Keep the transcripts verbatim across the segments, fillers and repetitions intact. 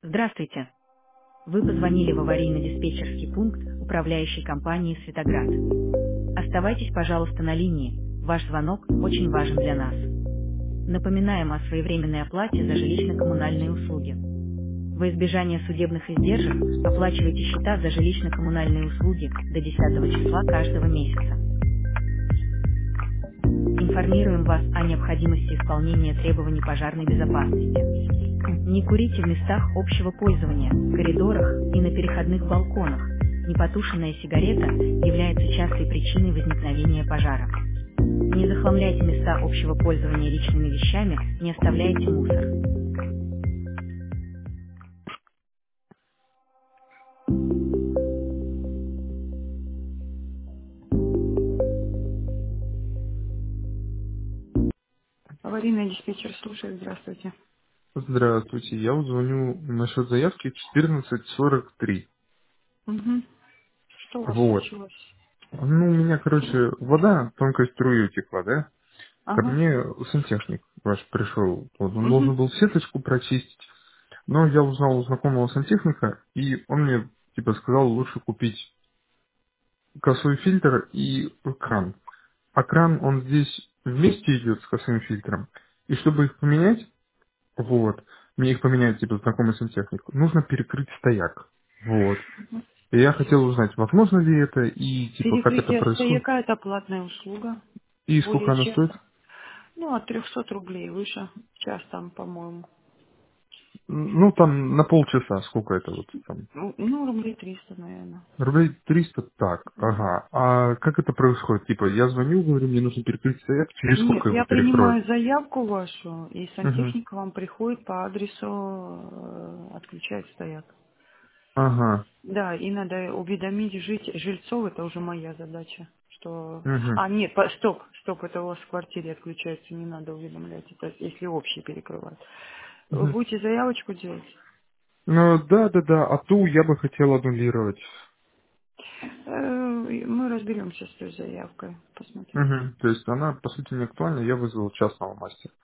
Здравствуйте. Вы позвонили в аварийно-диспетчерский пункт управляющей компании «Светоград». Оставайтесь, пожалуйста, на линии. Ваш звонок очень важен для нас. Напоминаем о своевременной оплате за жилищно-коммунальные услуги. Во избежание судебных издержек оплачивайте счета за жилищно-коммунальные услуги до десятого числа каждого месяца. Информируем вас о необходимости исполнения требований пожарной безопасности. Не курите в местах общего пользования, коридорах и на переходных балконах. Непотушенная сигарета является частой причиной возникновения пожара. Не захламляйте места общего пользования личными вещами, не оставляйте мусор. Аварийный диспетчер, слушаю, здравствуйте. Здравствуйте, я вот звоню насчет заявки четырнадцать сорок три. Угу. Что у вас Вот. случилось? Ну, у меня, короче, вода тонкой струей текла, да? Ко Ага. мне сантехник ваш пришел. Вот, он Угу. должен был сеточку прочистить. Но я узнал у знакомого сантехника, и он мне, типа, сказал, лучше купить косой фильтр и кран. А кран, он здесь вместе идет с косым фильтром. И чтобы их поменять, вот, мне их поменяет, типа, знакомый сантехник, нужно перекрыть стояк. Вот. И я хотел узнать, возможно ли это и типа как это Перекрытие происходит стояка — это платная услуга. и Более сколько она чем. стоит. Ну, от трехсот рублей выше. В час там, по-моему. Ну, там на полчаса, сколько это вот там? Ну, ну, рублей триста, наверное. Рублей триста, так, ага. А как это происходит? Типа, я звоню, говорю, мне нужно перекрыть стояк, через Нет, сколько его я перекроют? принимаю заявку вашу, и Угу. сантехник вам приходит по адресу, э, отключает стояк. Ага. Да, и надо уведомить жить, жильцов, это уже моя задача. Что... Угу. А, нет, по- стоп, стоп, это у вас в квартире отключается, не надо уведомлять, это если общий перекрывает. Вы Угу. будете заявочку делать? Ну, да, да, да, а ту я бы хотел аннулировать. Э, Мы разберемся с той заявкой, посмотрим. Угу. То есть она, по сути, не актуальна, я вызвал частного мастера.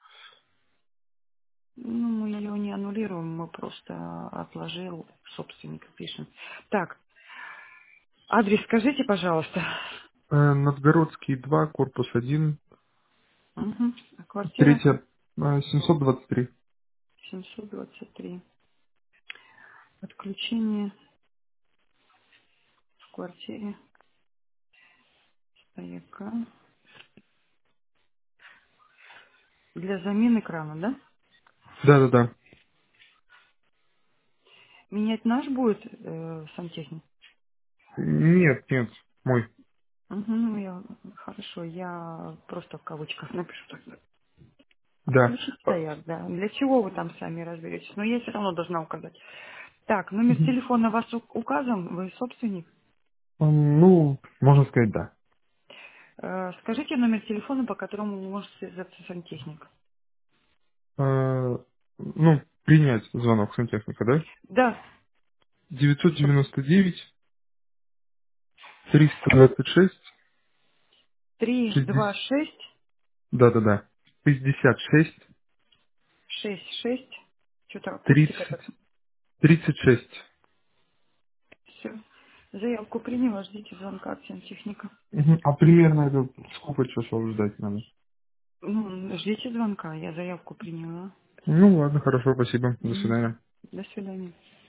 Ну, мы ее не аннулируем, мы просто отложил собственника пишем. Так, адрес скажите, пожалуйста. Э, Новгородский два, корпус один, Угу. Квартира третья, э, семьсот двадцать три. семьсот двадцать три. Отключение в квартире стояка. Для замены крана, да? Да, да, да. Менять наш будет э, сантехник? Нет, нет, мой. Угу, ну я, хорошо, я просто в кавычках напишу тогда. Да. Отключить А, стояк, да. Для чего вы там сами разберетесь? Но я все равно должна указать. Так, номер мгм. телефона у вас у- указан, вы собственник. М, Ну, можно сказать, да. Э, скажите номер телефона, по которому вы можете связаться сантехник. Э, Ну, принять звонок сантехника, да? Да, девятьсот чтоб девяносто девять триста двадцать шесть три два шестьдесят. шесть Да, да, да. шестьдесят шесть шесть шесть. Что-то акустика тридцать так. тридцать шесть. Все. Заявку приняла, ждите звонка от сантехника. Мгм. А примерно это сколько часов ждать надо? Ну, ждите звонка, я заявку приняла. Ну ладно, хорошо, спасибо. До Мгм. свидания. До свидания.